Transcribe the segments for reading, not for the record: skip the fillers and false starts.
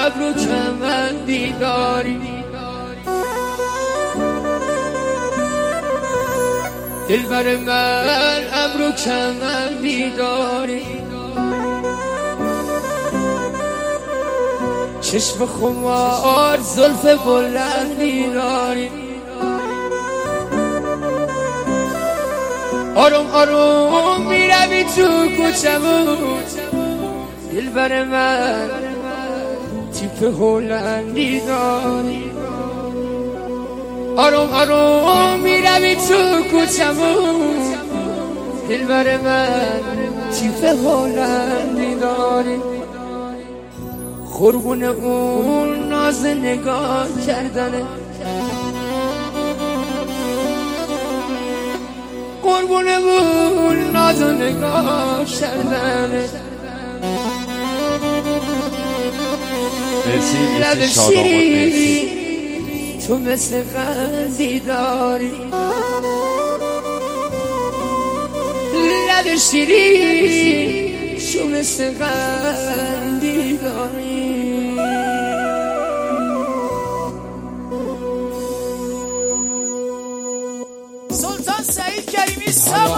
ابرو کمندی داری، دلبر من ابرو کمندی داری، چشم خمار زلف بلندی داری، آروم آروم میروی تو کوچمون، دلبر من تیپ هلندی داری، آروم آروم میروی تو کوچمون، دلبر من تیپ هلندی داری، قربون اون ناز نگاه کردنه، قربون اون ناز نگاه کردنه، لب شیری تو مثل قندی داری، لب شیری تو مثل قندی داری. سلطان سعید کریمی سما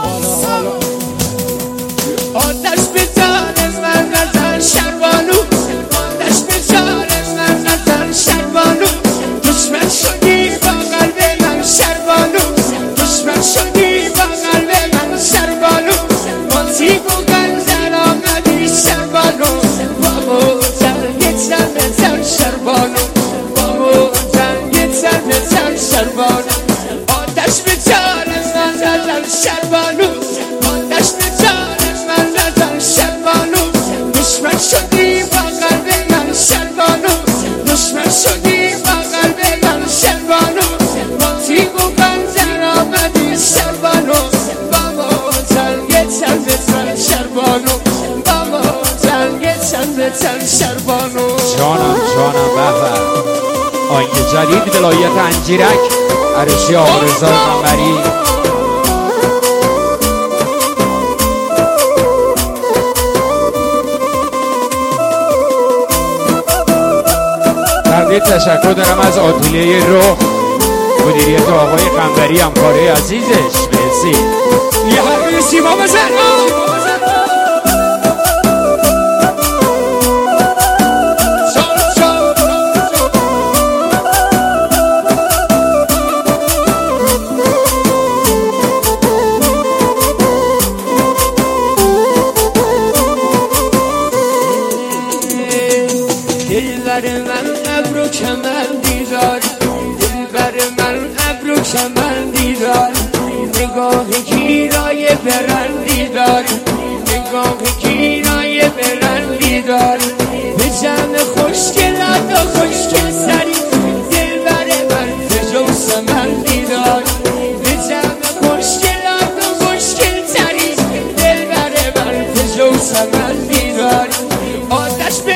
آتش به جان من نزن شربانو، آتش به جان من نزن شربانو، دشمن شدی با قلب من شربانو، دشمن شدی با قلب من شربانو، با تیب و گنزن آمدی شربانو، با موجن سر بزن شربانو، با موجن سر بزن شربانو، آتش به جان من نزن شربانو، آتش به جان من نزن شربانو، دشمن شدی با قلب من شربانو، دشمن شدی با قلب من شربانو، با تیب و گنزن آمدی شربانو، با موجن سر بزن شربانو، با موجن سر بزن شربانو. جانم به آهنگ جدید ولایت انجیرک عروسی آقا رضا قمری. تردید تشکر دارم از آتلیه رخ، مدیریت آقای قمری همکاره عزیزش. مرسی. یه حرفی سیما بزن. دلبر من ابرو کمندی داری، دلبر من ابرو کمندی داری، نگاه گیرای برندی داری، نگاه گیرای برندی داری، به جمع خوشگلات و خوشگل سری، دلبر من فجو سمندی داری، به جمع خوشگلات و خوشگل سری، دلبر من فجو سمندی داری، آتش به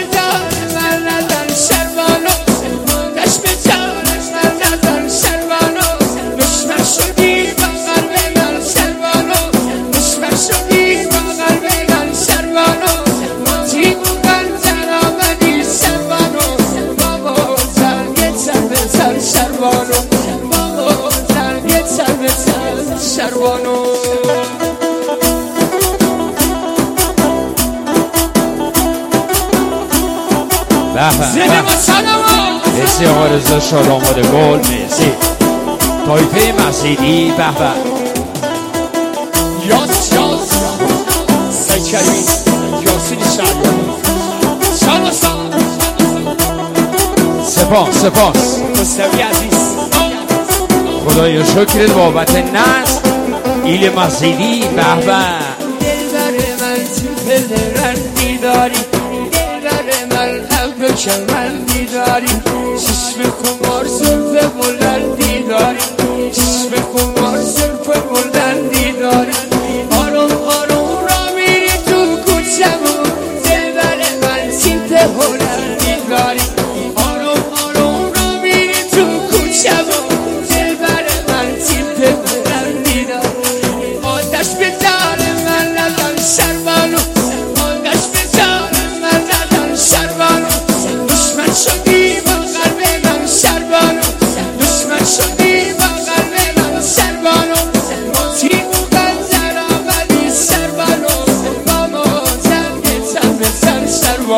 شربانو. مرسی آقا رضا شاد آماده گل. مرسی تایفه مسیدی. به به یاس سعید کریمی یاسین شهریار سپاس مصطفی عزیز، خدایا شکرت بابت نصر ایل مسیدی. به به دلبر من تیپ رندی داری، دلبر من ابرو کمندی داری، چشم خمار زلف بلندی داری، چشم خمار زلف بلندی داری، آروم آروم را میری تو کوچمون، دلبر من تیپ هلندی داری، آروم آروم را میری تو کوچمون، دلبر من تیپ هلندی داری، آتش به جان من نزن شربانو، آتش به جان من نزن شربانو،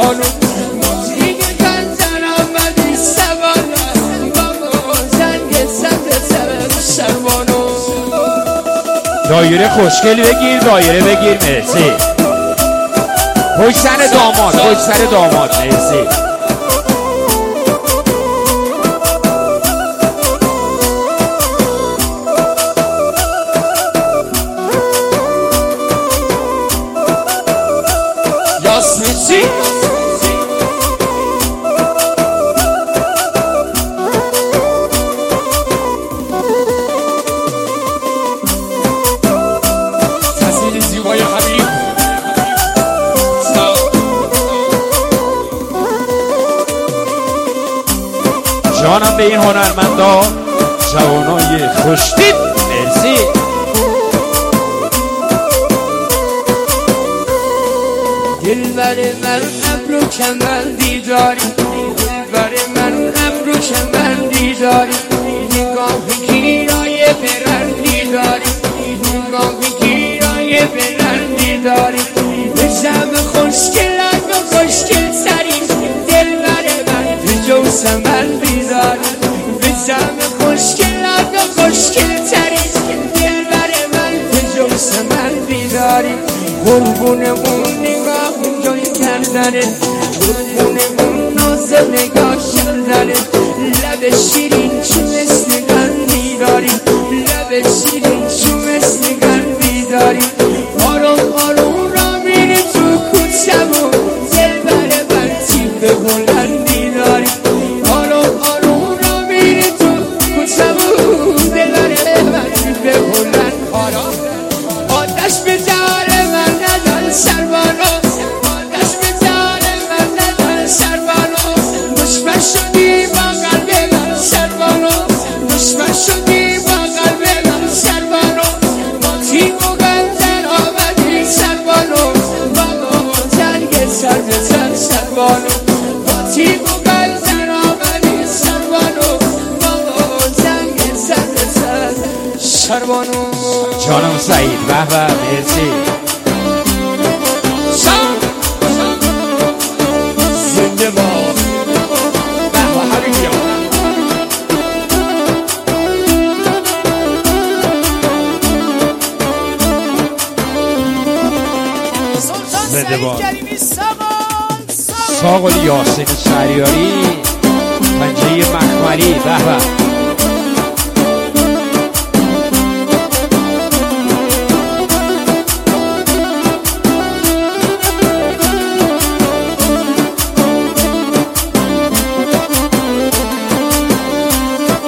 شربانو دیگه کنزن آمدی سوانو بابا زنگ سبز شربانو دایره خوشگل بگیر دایره بگیر مرسی پشت سر داماد پشت سر داماد مرسی یاسمیسی تصویر زیبای حبیب جانم به این هنرمندا جوانای خوشتیپ مرسی دلبر من ابرو کمندی داری دلبر من ابرو کمندی داری نگاه گیرای برندی داری نگاه گیرای برندی داری به جمع خوشگلت و خوشگل سری دلبر من به جو سمندی داری به جمع خوشگلت و خوشگل سری دلبر من به جو سمندی داری قربون اون نگاه جای کردنه قربون اون ناز نگاه کردنه لب شیرین چون مثل قندی داری لب شیرین چون مثل قندی داری آروم آروم را میری تو کوچمون دلبر من تیپ بلندی داری آروم آروم را میری تو کوچمون دلبر من تیپ بلند آتش به جان من ندار شربانو آتش به جان من ندار شربانو دشمن شدی با قلب من شربانو دشمن شدی با قلب من شربانو با تیم و گنزن آمدی شربانو با جنگ سر به سر شربانو با تیم و گنزن آمدی شربانو با جنگ سر به سر شربانو جانم سعید به به مرسی زنده باد به به حبیبی سلطان زنده سعید باد. کریمی سامان ساقل یاسین شهریاری پنجه مخملی به به